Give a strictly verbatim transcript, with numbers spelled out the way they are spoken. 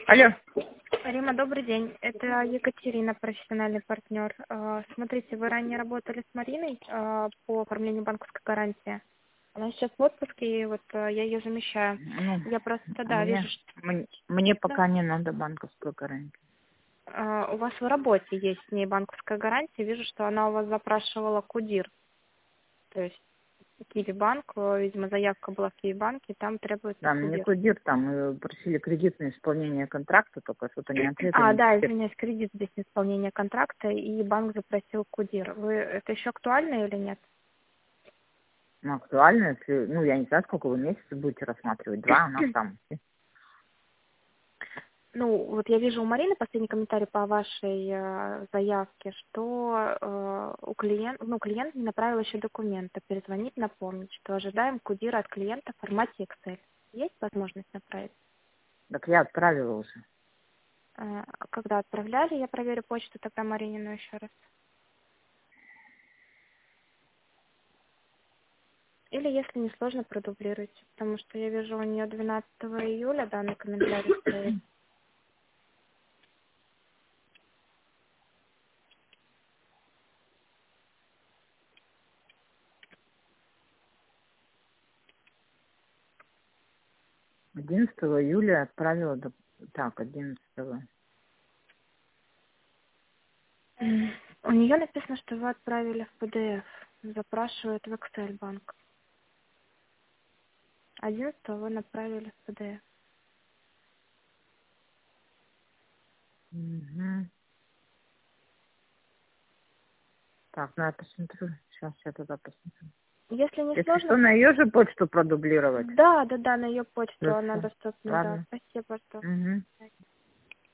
Алло. Рима, добрый день. Это Екатерина, профессиональный партнер. Э, Смотрите, вы ранее работали с Мариной э, по оформлению банковской гарантии. Она сейчас в отпуске, и вот э, я ее замещаю. Ну, Я просто, да, мне, вижу, что мне, мне да, пока не надо банковскую гарантию. э, у вас в работе есть с ней банковская гарантия. Вижу, что она у вас запрашивала КУДИР. То есть Киви-банк, э, видимо, заявка была в Киви-банке, там требуется Да, мне КУДИР. кодир там э, просили кредитное исполнение контракта, только что-то не ответа, А, не да, теперь. извиняюсь, кредит здесь на исполнение контракта, и банк запросил КУДИР. Вы это еще актуально или нет? Ну, актуально, если, ну, я не знаю, сколько вы месяцев будете рассматривать. Два, она там. Ну, вот я вижу у Марины последний комментарий по вашей э, заявке, что э, у клиента, ну, клиент не направил еще документы, перезвонить, напомнить, что ожидаем КУДИРа от клиента в формате Excel. Есть возможность направить? Так я отправила уже. Э, когда отправляли, я проверю почту тогда Маринину еще раз. Или, если не сложно, продублируйте, потому что я вижу у нее двенадцатого июля данный комментарий стоит. одиннадцатого июля отправила, до- так, одиннадцатого. М, У нее написано, что вы отправили в пэ дэ эф, запрашивают в Excel банк. одиннадцатого вы направили в пэ дэ эф. Угу. Так, ну я посмотрю. Сейчас я туда посмотрю. Если не Если что, сложно, на ее же почту продублировать. да, да, да, на ее почту она Хорошо. доступна, да. Ладно. Спасибо, что Угу.